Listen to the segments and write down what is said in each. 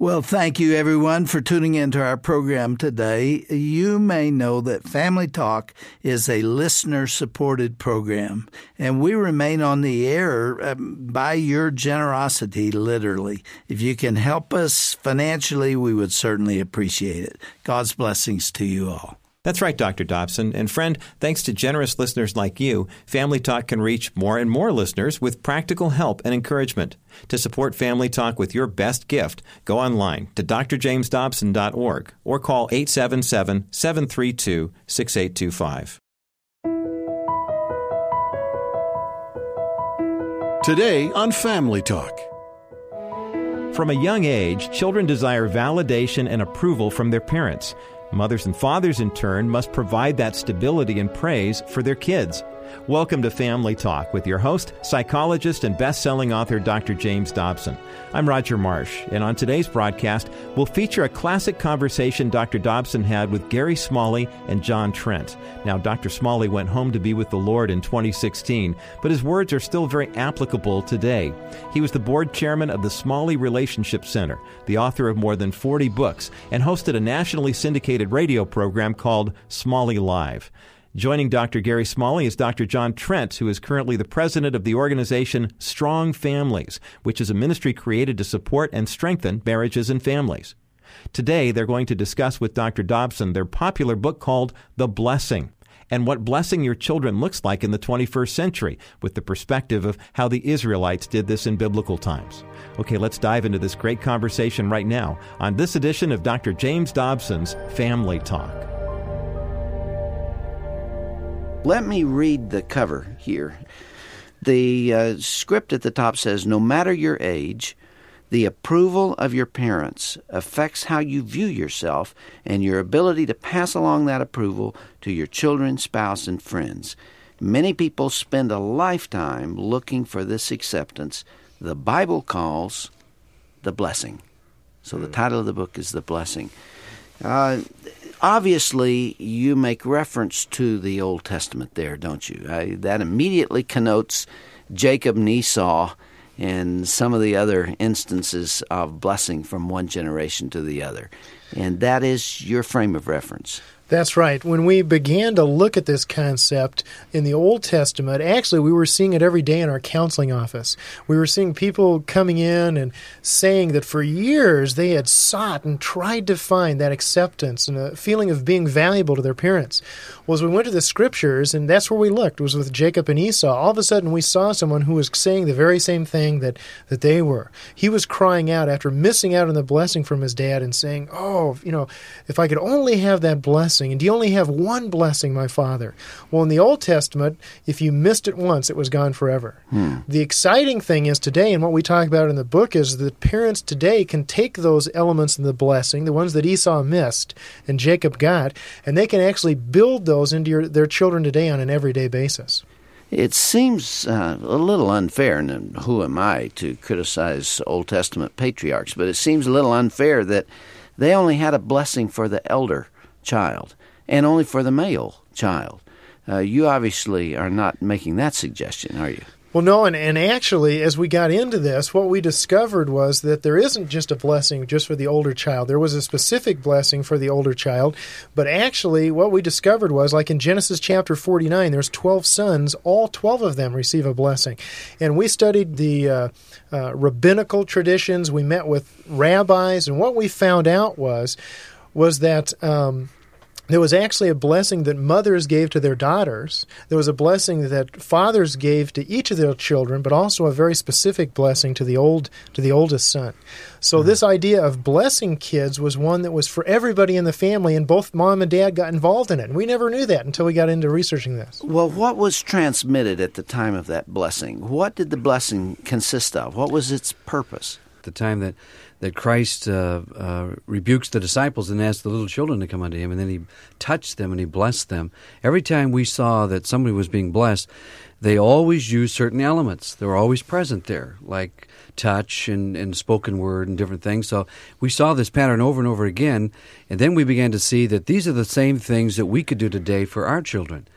Well, thank you, everyone, for tuning into our program today. You may know that Family Talk is a listener-supported program, and we remain on the air by your generosity, literally. If you can help us financially, we would certainly appreciate it. God's blessings to you all. That's right, Dr. Dobson. And friend, thanks to generous listeners like you, Family Talk can reach more and more listeners with practical help and encouragement. To support Family Talk with your best gift, go online to drjamesdobson.org or call 877-732-6825. Today on Family Talk. From a young age, children desire validation and approval from their parents. Mothers and fathers, in turn, must provide that stability and praise for their kids. Welcome to Family Talk with your host, psychologist and best-selling author Dr. James Dobson. I'm Roger Marsh, and on today's broadcast, we'll feature a classic conversation Dr. Dobson had with Gary Smalley and John Trent. Now, Dr. Smalley went home to be with the Lord in 2016, but his words are still very applicable today. He was the board chairman of the Smalley Relationship Center, the author of more than 40 books, and hosted a nationally syndicated radio program called Smalley Live. Joining Dr. Gary Smalley is Dr. John Trent, who is currently the president of the organization Strong Families, which is a ministry created to support and strengthen marriages and families. Today, they're going to discuss with Dr. Dobson their popular book called The Blessing, and what blessing your children looks like in the 21st century, with the perspective of how the Israelites did this in biblical times. Okay, let's dive into this great conversation right now on this edition of Dr. James Dobson's Family Talk. Let me read the cover here. The script at the top says, "No matter your age, the approval of your parents affects how you view yourself and your ability to pass along that approval to your children, spouse, and friends. Many people spend a lifetime looking for this acceptance. The Bible calls the blessing." So the title of the book is The Blessing. Obviously, you make reference to the Old Testament there, don't you? That immediately connotes Jacob and Esau and some of the other instances of blessing from one generation to the other. And that is your frame of reference. That's right. When we began to look at this concept in the Old Testament, actually we were seeing it every day in our counseling office. We were seeing people coming in and saying that for years they had sought and tried to find that acceptance and a feeling of being valuable to their parents. Well, as we went to the Scriptures, and that's where we looked, was with Jacob and Esau, all of a sudden we saw someone who was saying the very same thing that they were. He was crying out after missing out on the blessing from his dad and saying, if I could only have that blessing. And do you only have one blessing, my father? Well, in the Old Testament, if you missed it once, it was gone forever. The exciting thing is today, and what we talk about in the book, is that parents today can take those elements of the blessing, the ones that Esau missed and Jacob got, and they can actually build those into their children today on an everyday basis. It seems a little unfair, and who am I to criticize Old Testament patriarchs, but it seems a little unfair that they only had a blessing for the elder child and only for the male child. You obviously are not making that suggestion, are you? Well, no, and actually, as we got into this, what we discovered was that there isn't just a blessing just for the older child. There was a specific blessing for the older child, but actually what we discovered was, like in Genesis chapter 49, there's 12 sons, all 12 of them receive a blessing. And we studied the rabbinical traditions, we met with rabbis, and what we found out was that there was actually a blessing that mothers gave to their daughters. There was a blessing that fathers gave to each of their children, but also a very specific blessing to the oldest son. So this idea of blessing kids was one that was for everybody in the family, and both mom and dad got involved in it. And we never knew that until we got into researching this. Well, what was transmitted at the time of that blessing? What did the blessing consist of? What was its purpose? The time that Christ rebukes the disciples and asks the little children to come unto him, and then he touched them and he blessed them. Every time we saw that somebody was being blessed, they always used certain elements. They were always present there, like touch and spoken word and different things. So we saw this pattern over and over again, and then we began to see that these are the same things that we could do today for our children.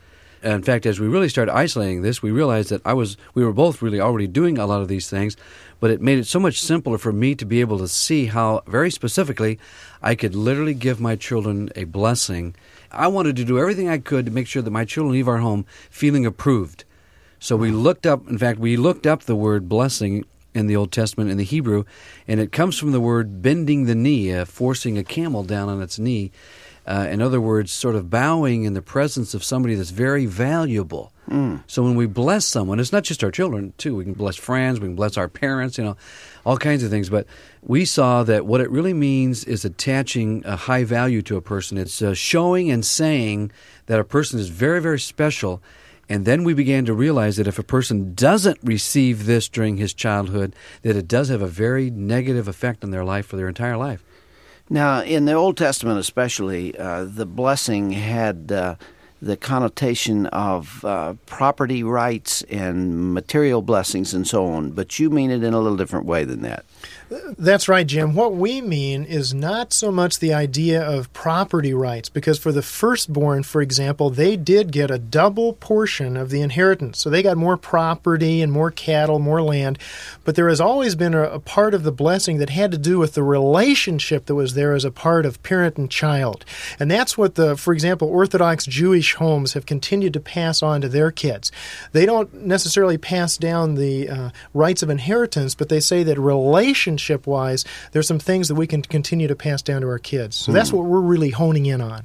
in fact, as we really started isolating this, we realized that we were both really already doing a lot of these things, but it made it so much simpler for me to be able to see how, very specifically, I could literally give my children a blessing. I wanted to do everything I could to make sure that my children leave our home feeling approved. So we looked up the word blessing in the Old Testament in the Hebrew, and it comes from the word bending the knee, forcing a camel down on its knee. In other words, sort of bowing in the presence of somebody that's very valuable. So when we bless someone, it's not just our children, too. We can bless friends, we can bless our parents, all kinds of things. But we saw that what it really means is attaching a high value to a person. It's showing and saying that a person is very, very special. And then we began to realize that if a person doesn't receive this during his childhood, that it does have a very negative effect on their life for their entire life. Now, in the Old Testament especially, the blessing had the connotation of property rights and material blessings and so on, but you mean it in a little different way than that. That's right, Jim. What we mean is not so much the idea of property rights, because for the firstborn, for example, they did get a double portion of the inheritance. So they got more property and more cattle, more land. But there has always been a part of the blessing that had to do with the relationship that was there as a part of parent and child. And that's what for example, Orthodox Jewish homes have continued to pass on to their kids. They don't necessarily pass down the rights of inheritance, but they say that relationship-wise, there's some things that we can continue to pass down to our kids. So that's what we're really honing in on.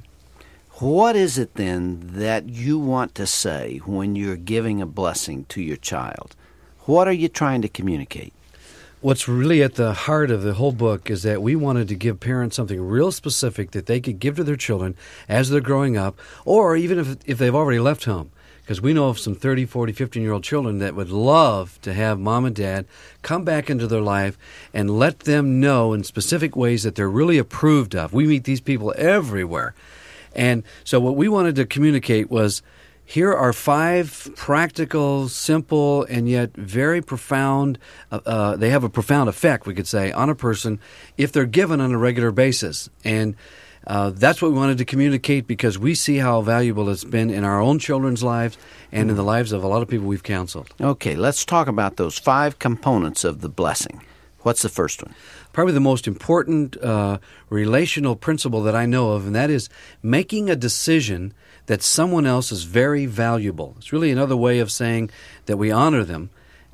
What is it then that you want to say when you're giving a blessing to your child? What are you trying to communicate? What's really at the heart of the whole book is that we wanted to give parents something real specific that they could give to their children as they're growing up, or even if they've already left home. Because we know of some 30, 40, 15-year-old children that would love to have mom and dad come back into their life and let them know in specific ways that they're really approved of. We meet these people everywhere. And so what we wanted to communicate was, here are 5 practical, simple, and yet very profound, they have a profound effect, we could say, on a person if they're given on a regular basis. And that's what we wanted to communicate, because we see how valuable it's been in our own children's lives and in the lives of a lot of people we've counseled. Okay, let's talk about those 5 components of the blessing. What's the first one? Probably the most important relational principle that I know of, and that is making a decision that someone else is very valuable. It's really another way of saying that we honor them.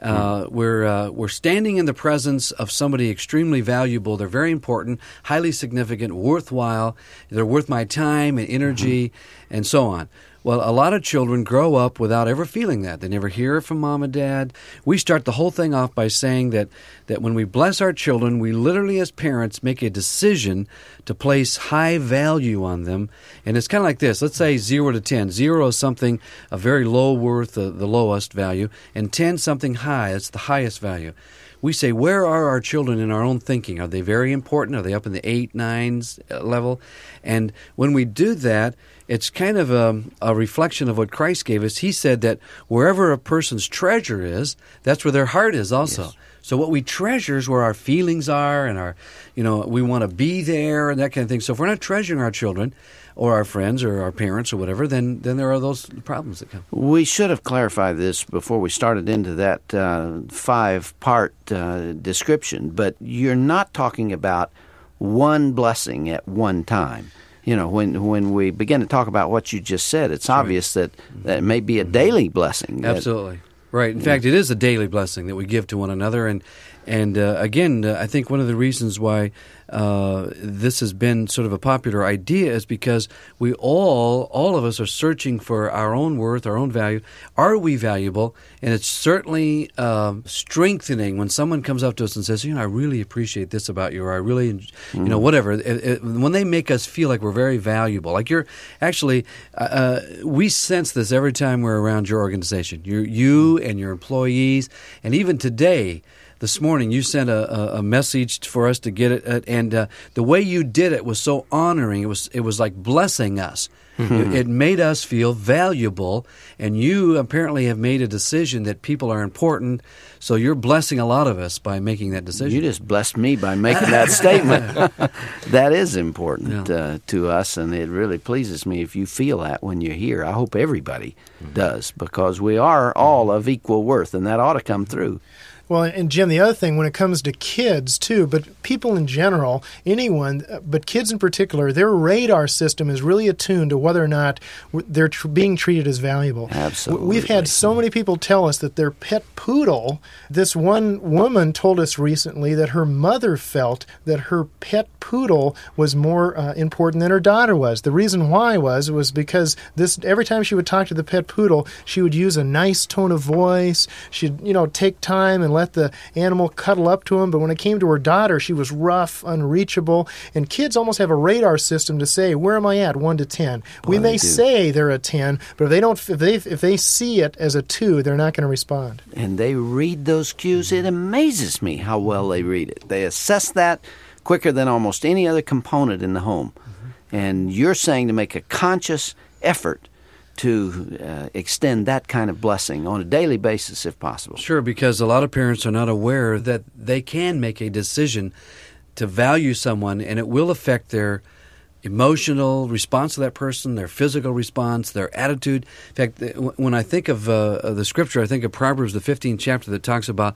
We're standing in the presence of somebody extremely valuable. They're very important, highly significant, worthwhile. They're worth my time and energy and so on. Well, a lot of children grow up without ever feeling that. They never hear from mom and dad. We start the whole thing off by saying that when we bless our children, we literally as parents make a decision to place high value on them. And it's kind of like this. Let's say 0 to 10. 0 is something a very low worth, the lowest value, and 10 something high. It's the highest value. We say, where are our children in our own thinking? Are they very important? Are they up in the 8, 9s level? And when we do that, it's kind of a reflection of what Christ gave us. He said that wherever a person's treasure is, that's where their heart is also. Yes. So what we treasure is where our feelings are, and we want to be there and that kind of thing. So if we're not treasuring our children or our friends or our parents or whatever, then there are those problems that come. We should have clarified this before we started into that 5-part description, but you're not talking about one blessing at one time. When we begin to talk about what you just said, it's obvious that it may be a daily blessing. Absolutely. Right. In fact, it is a daily blessing that we give to one another. And again, I think one of the reasons why this has been sort of a popular idea is because we all of us are searching for our own worth, our own value. Are we valuable? And it's certainly strengthening when someone comes up to us and says, I really appreciate this about you, or I really, whatever. When they make us feel like we're very valuable, like you're actually, we sense this every time we're around your organization, you and your employees, and even today. this morning. You sent a message for us to get it, and the way you did it was so honoring. It was like blessing us. It made us feel valuable, and you apparently have made a decision that people are important, so you're blessing a lot of us by making that decision. You just blessed me by making that statement. That is important to us, and it really pleases me if you feel that when you're here. I hope everybody does, because we are all of equal worth, and that ought to come through. Well, and Jim, the other thing when it comes to kids too, but people in general, anyone, but kids in particular, their radar system is really attuned to whether or not they're being treated as valuable. Absolutely. We've had so many people tell us that their pet poodle, this one woman told us recently that her mother felt that her pet poodle was more important than her daughter was. The reason why was because every time she would talk to the pet poodle, she would use a nice tone of voice. She'd, take time and let the animal cuddle up to him. But when it came to her daughter, she was rough, unreachable. And kids almost have a radar system to say, where am I at, 1 to 10? We may say they're a 10, but if they see it as a 2, they're not going to respond. And they read those cues. It amazes me how well they read it. They assess that quicker than almost any other component in the home. And you're saying to make a conscious effort to extend that kind of blessing on a daily basis if possible. Sure, because a lot of parents are not aware that they can make a decision to value someone, and it will affect their emotional response to that person, their physical response, their attitude. In fact, when I think of the Scripture, I think of Proverbs, the 15th chapter, that talks about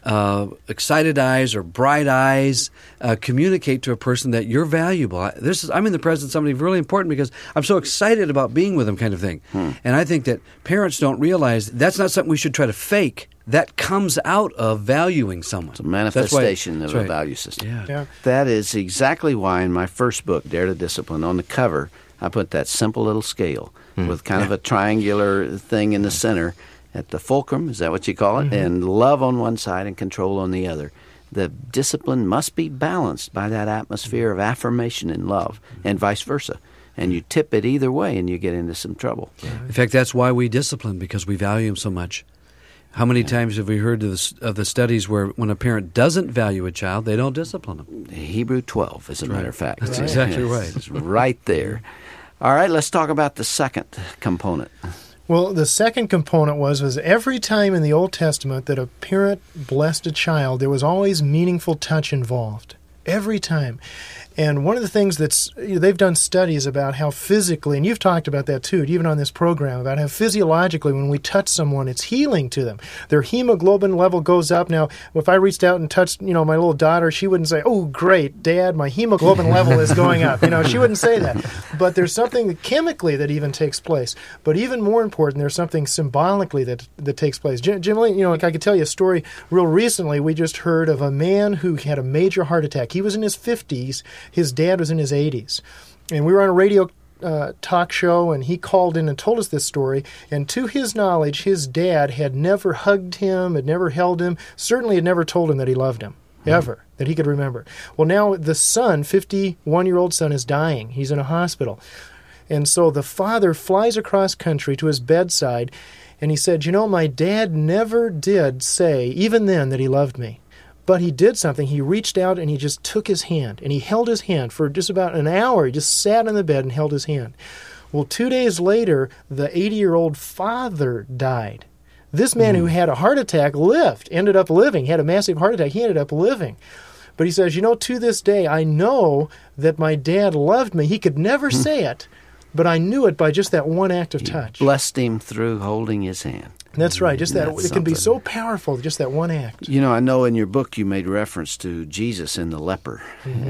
excited eyes or bright eyes communicate to a person that you're valuable. I'm in the presence of somebody really important because I'm so excited about being with them, kind of thing. And I think that parents don't realize that's not something we should try to fake. That comes out of valuing someone. It's a manifestation of a value system. Yeah. That is exactly why in my first book, Dare to Discipline, on the cover, I put that simple little scale with kind of a triangular thing in the center at the fulcrum, is that what you call it? And love on one side and control on the other. The discipline must be balanced by that atmosphere of affirmation and love, and vice versa. And you tip it either way and you get into some trouble. In fact, that's why we discipline, because we value them so much. How many times have we heard of the studies where when a parent doesn't value a child, they don't discipline them? Hebrew 12, as a matter of fact. That's exactly right. It's right there. All right, let's talk about the second component. Well, the second component was every time in the Old Testament that a parent blessed a child, there was always meaningful touch involved. Every time. And one of the things they've done studies about how physically, and you've talked about that too, even on this program, about how physiologically when we touch someone, it's healing to them. Their hemoglobin level goes up. Now, if I reached out and touched, my little daughter, she wouldn't say, "Oh, great, Dad, my hemoglobin level is going up." She wouldn't say that. But there's something chemically that even takes place. But even more important, there's something symbolically that takes place. Jim Lee, I could tell you a story real recently. We just heard of a man who had a major heart attack. He was in his 50s. His dad was in his 80s. And we were on a radio talk show, and he called in and told us this story. And to his knowledge, his dad had never hugged him, had never held him, certainly had never told him that he loved him, ever, that he could remember. Well, now the son, 51-year-old son, is dying. He's in a hospital. And so the father flies across country to his bedside, and he said, my dad never did say, even then, that he loved me. But he did something. He reached out and he just took his hand, and he held his hand for just about an hour. He just sat on the bed and held his hand. Well, 2 days later, the 80-year-old father died. This man who had a heart attack ended up living. He had a massive heart attack. He ended up living. But he says, to this day, I know that my dad loved me. He could never say it, but I knew it by just that one act of touch. Blessed him through holding his hand. That's right. Just that That's it can be something. so powerful, just that one act. I know in your book you made reference to Jesus and the leper.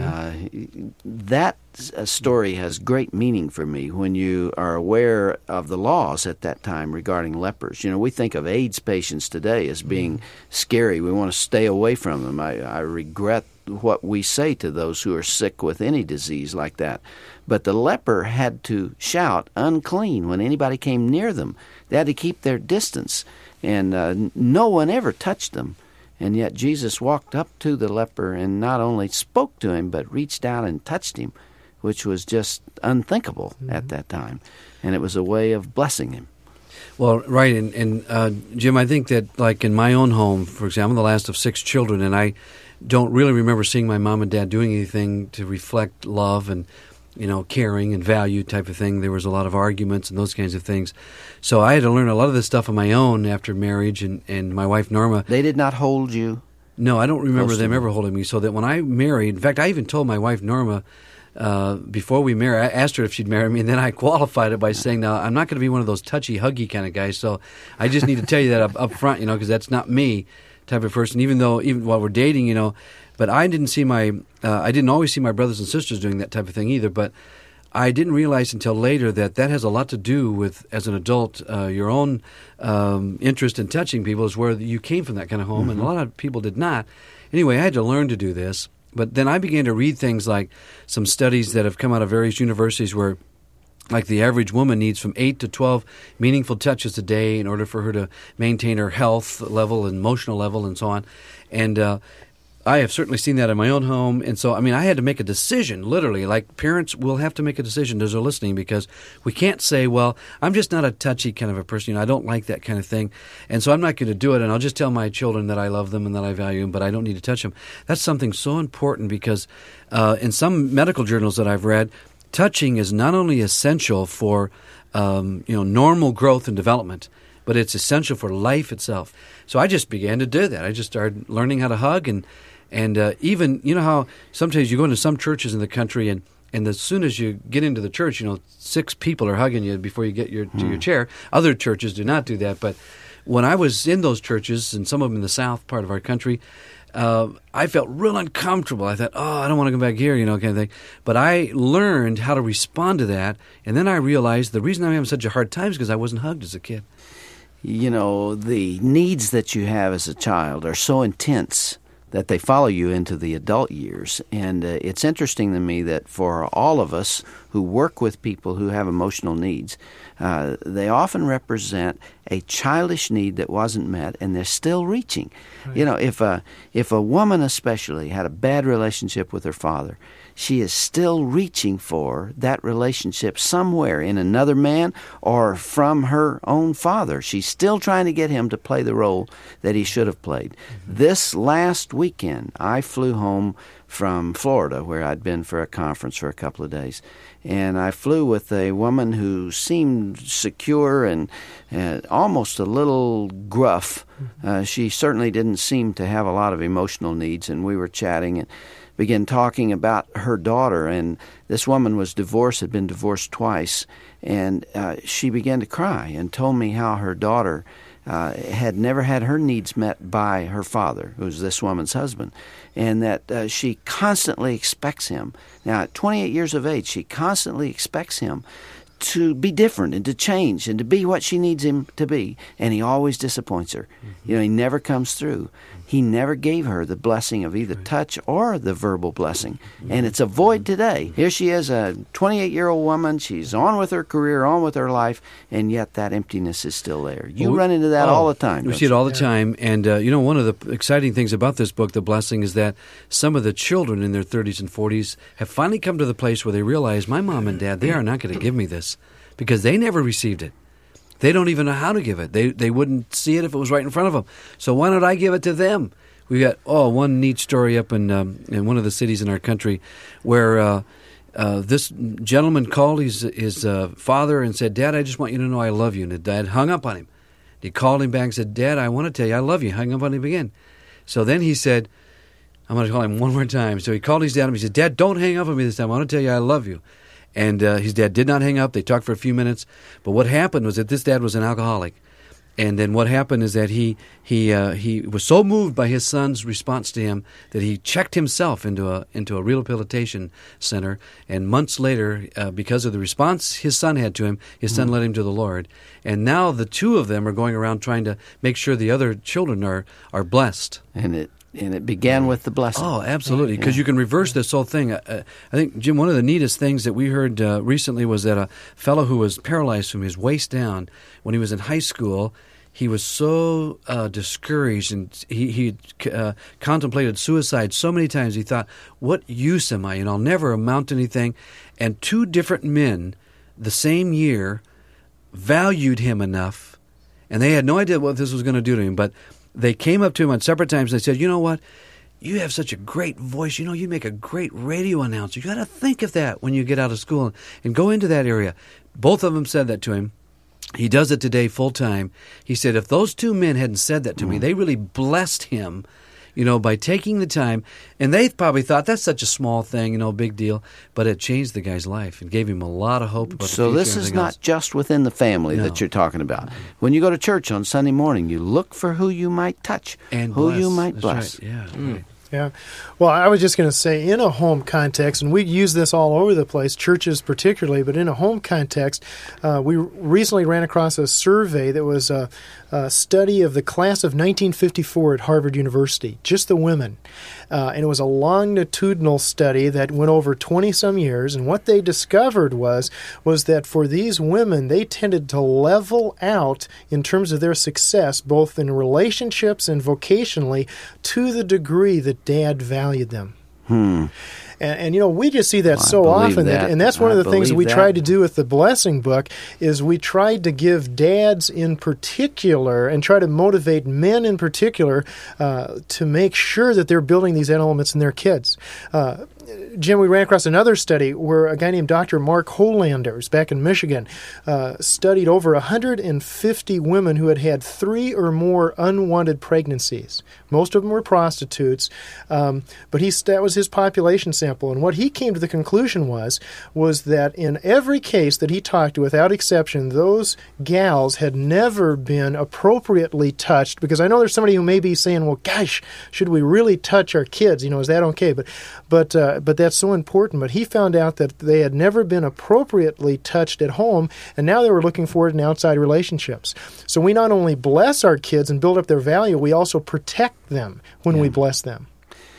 That story has great meaning for me when you are aware of the laws at that time regarding lepers. We think of AIDS patients today as being scary. We want to stay away from them. I regret what we say to those who are sick with any disease like that. But the leper had to shout unclean when anybody came near them. They had to keep their distance, and no one ever touched them. And yet Jesus walked up to the leper and not only spoke to him, but reached out and touched him, which was just unthinkable at that time. And it was a way of blessing him. Well, right, and Jim, I think that, like in my own home, for example, I'm the last of 6 children, and I don't really remember seeing my mom and dad doing anything to reflect love and, caring and value type of thing. There was a lot of arguments and those kinds of things. So I had to learn a lot of this stuff on my own after marriage, and my wife, Norma. They did not hold you? No, I don't remember them ever holding me, so that when I married, in fact, I even told my wife, Norma, before we married, I asked her if she'd marry me, and then I qualified it by saying, now, I'm not going to be one of those touchy, huggy kind of guys, so I just need to tell you that up front, because that's not me type of person, even while we're dating, but I didn't see I didn't always see my brothers and sisters doing that type of thing either, but I didn't realize until later that has a lot to do with, as an adult, your own interest in touching people is where you came from that kind of home, and a lot of people did not. Anyway, I had to learn to do this. But then I began to read things like some studies that have come out of various universities where, like, the average woman needs from 8 to 12 meaningful touches a day in order for her to maintain her health level and emotional level and so on. And I have certainly seen that in my own home. And so, I had to make a decision, literally. Like, parents will have to make a decision as they're listening, because we can't say, well, I'm just not a touchy kind of a person. I don't like that kind of thing. And so I'm not going to do it. And I'll just tell my children that I love them and that I value them, but I don't need to touch them. That's something so important, because in some medical journals that I've read, touching is not only essential for normal growth and development, but it's essential for life itself. So I just began to do that. I just started learning how to hug, and even, how sometimes you go into some churches in the country, and as soon as you get into the church, 6 people are hugging you before you get to your chair. Other churches do not do that, but when I was in those churches, and some of them in the south part of our country, I felt real uncomfortable. I thought, I don't want to come back here, kind of thing. But I learned how to respond to that, and then I realized the reason I'm having such a hard time is because I wasn't hugged as a kid. The needs that you have as a child are so intense that they follow you into the adult years. And it's interesting to me that for all of us who work with people who have emotional needs, they often represent a childish need that wasn't met, and they're still reaching. Right. If a woman especially had a bad relationship with her father, she is still reaching for that relationship somewhere in another man or from her own father. She's still trying to get him to play the role that he should have played. Mm-hmm. This last weekend, I flew home from Florida, where I'd been for a conference for a couple of days. And I flew with a woman who seemed secure and almost a little gruff. She certainly didn't seem to have a lot of emotional needs, and we were chatting and began talking about her daughter. And this woman was divorced, had been divorced twice, and she began to cry and told me how her daughter had never had her needs met by her father, who was this woman's husband, and that she constantly expects him. Now, at 28 years of age, she constantly expects him to be different and to change and to be what she needs him to be, and he always disappoints her. Mm-hmm. He never comes through. He never gave her the blessing of either touch or the verbal blessing. And it's a void today. Here she is, a 28-year-old woman. She's on with her career, on with her life, and yet that emptiness is still there. You run into that all the time. We see it all the time. And, one of the exciting things about this book, The Blessing, is that some of the children in their 30s and 40s have finally come to the place where they realize, my mom and dad, they are not going to give me this, because they never received it. They don't even know how to give it. They wouldn't see it if it was right in front of them. So why don't I give it to them? We got one neat story up in one of the cities in our country where this gentleman called his father and said, "Dad, I just want you to know I love you." And the dad hung up on him. He called him back and said, "Dad, I want to tell you I love you." Hung up on him again. So then he said, "I'm going to call him one more time." So he called his dad and he said, "Dad, don't hang up on me this time. I want to tell you I love you." And his dad did not hang up. They talked for a few minutes. But what happened was that this dad was an alcoholic. And then what happened is that he was so moved by his son's response to him that he checked himself into a rehabilitation center. And months later, because of the response his son had to him, his son led him to the Lord. And now the two of them are going around trying to make sure the other children are blessed. And it began with the blessing. Oh, absolutely, because you can reverse this whole thing. I think, Jim, one of the neatest things that we heard recently was that a fellow who was paralyzed from his waist down, when he was in high school, he was so discouraged, and he contemplated suicide so many times. He thought, what use am I? I'll never amount to anything. And two different men the same year valued him enough, and they had no idea what this was going to do to him, but they came up to him on separate times and they said, you know what? You have such a great voice. You know, you make a great radio announcer. You got to think of that when you get out of school and go into that area. Both of them said that to him. He does it today full time. He said, if those two men hadn't said that to me, they really blessed him, you know, by taking the time. And they probably thought, that's such a small thing, you know, big deal. But it changed the guy's life and gave him a lot of hope about the future. So this is not just within the family that you're talking about. When you go to church on Sunday morning, you look for who you might touch, and who bless. you might That's bless. Right. Yeah, right. Yeah. Well, I was just going to say, in a home context, and we use this all over the place, churches particularly, but in a home context, we recently ran across a survey that was a study of the class of 1954 at Harvard University, just the women. And it was a longitudinal study that went over 20-some years, and what they discovered was that for these women, they tended to level out in terms of their success, both in relationships and vocationally, to the degree that Dad valued them. And you know, we just see that so often, and that's one of the things we tried to do with the Blessing Book, is we tried to give dads in particular, and try to motivate men in particular, to make sure that they're building these elements in their kids. Jim, we ran across another study where a guy named Dr. Mark Holanders back in Michigan studied over 150 women who had had 3 or more unwanted pregnancies. Most of them were prostitutes, but that was his population sample. And what he came to the conclusion was that in every case that he talked to, without exception, those gals had never been appropriately touched. Because I know there's somebody who may be saying, well, gosh, should we really touch our kids? You know, is that okay? But that's so important. But he found out that they had never been appropriately touched at home, and now they were looking for it in outside relationships. So we not only bless our kids and build up their value, we also protect them when we bless them.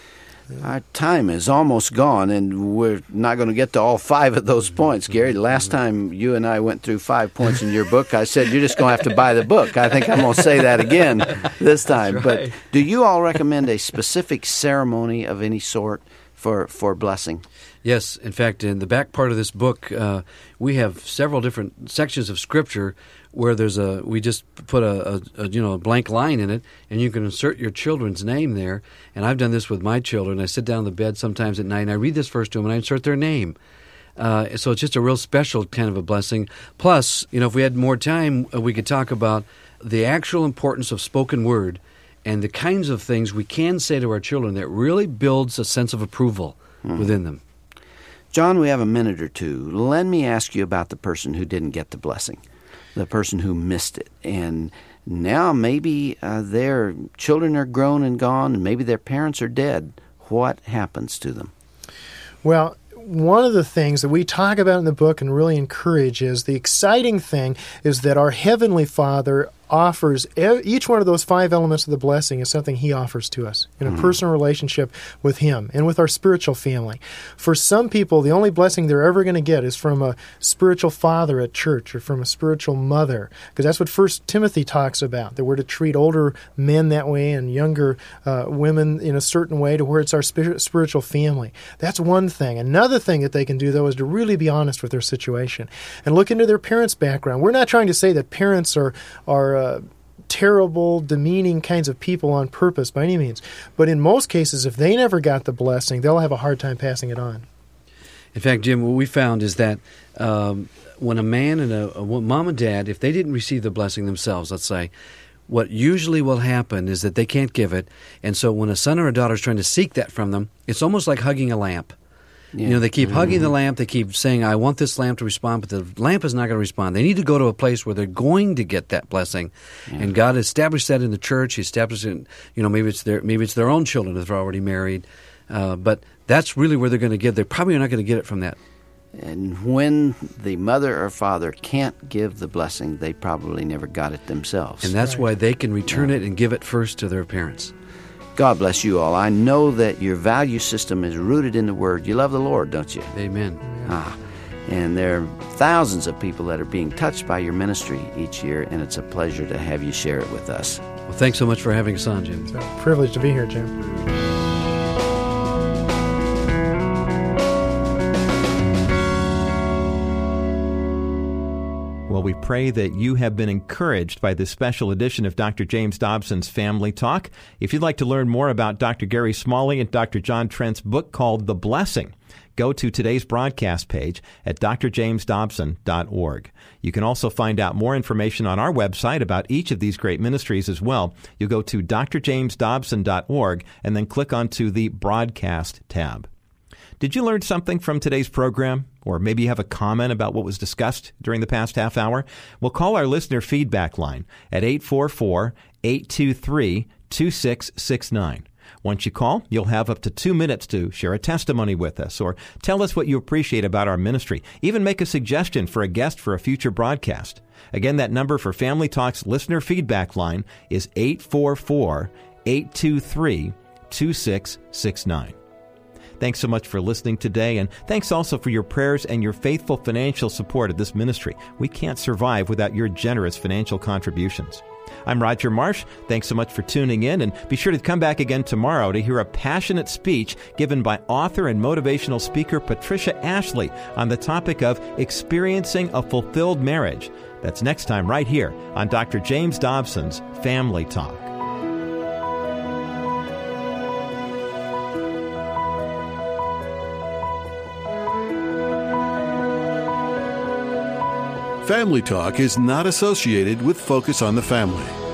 Our time is almost gone, and we're not going to get to all 5 of those points, Gary. Last time you and I went through 5 points in your book, I said you're just going to have to buy the book. I think I'm going to say that again this time. That's right. But do you all recommend a specific ceremony of any sort for blessing? Yes. In fact, in the back part of this book, we have several different sections of Scripture where we just put a blank line in it, and you can insert your children's name there. And I've done this with my children. I sit down on the bed sometimes at night, and I read this verse to them, and I insert their name. So it's just a real special kind of a blessing. Plus, you know, if we had more time, we could talk about the actual importance of spoken word and the kinds of things we can say to our children that really builds a sense of approval within them. John, we have a minute or two. Let me ask you about the person who didn't get the blessing, the person who missed it. And now maybe their children are grown and gone, and maybe their parents are dead. What happens to them? Well, one of the things that we talk about in the book and really encourage is the exciting thing is that our Heavenly Father offers each one of those 5 elements of the blessing is something He offers to us in a personal relationship with Him and with our spiritual family. For some people, the only blessing they're ever going to get is from a spiritual father at church or from a spiritual mother, because that's what 1 Timothy talks about, that we're to treat older men that way and younger women in a certain way to where it's our spiritual family. That's one thing. Another thing that they can do, though, is to really be honest with their situation and look into their parents' background. We're not trying to say that parents are terrible, demeaning kinds of people on purpose by any means. But in most cases, if they never got the blessing, they'll have a hard time passing it on. In fact, Jim, what we found is that when a man and a mom and dad, if they didn't receive the blessing themselves, let's say, what usually will happen is that they can't give it. And so when a son or a daughter is trying to seek that from them, it's almost like hugging a lamp. Yeah. You know, they keep hugging the lamp. They keep saying, I want this lamp to respond, but the lamp is not going to respond. They need to go to a place where they're going to get that blessing. Yeah. And God established that in the church. He established it, you know, maybe it's their own children if they're already married. But that's really where they're going to get. They're probably not going to get it from that. And when the mother or father can't give the blessing, they probably never got it themselves. And that's why they can return it and give it first to their parents. God bless you all. I know that your value system is rooted in the Word. You love the Lord, don't you? Amen. And there are thousands of people that are being touched by your ministry each year, and it's a pleasure to have you share it with us. Well, thanks so much for having us on, Jim. It's a privilege to be here, Jim. Well, we pray that you have been encouraged by this special edition of Dr. James Dobson's Family Talk. If you'd like to learn more about Dr. Gary Smalley and Dr. John Trent's book called The Blessing, go to today's broadcast page at drjamesdobson.org. You can also find out more information on our website about each of these great ministries as well. You go to drjamesdobson.org and then click onto the Broadcast tab. Did you learn something from today's program? Or maybe you have a comment about what was discussed during the past half hour? Well, call our listener feedback line at 844-823-2669. Once you call, you'll have up to 2 minutes to share a testimony with us or tell us what you appreciate about our ministry. Even make a suggestion for a guest for a future broadcast. Again, that number for Family Talk's listener feedback line is 844-823-2669. Thanks so much for listening today, and thanks also for your prayers and your faithful financial support of this ministry. We can't survive without your generous financial contributions. I'm Roger Marsh. Thanks so much for tuning in, and be sure to come back again tomorrow to hear a passionate speech given by author and motivational speaker Patricia Ashley on the topic of experiencing a fulfilled marriage. That's next time right here on Dr. James Dobson's Family Talk. Family Talk is not associated with Focus on the Family.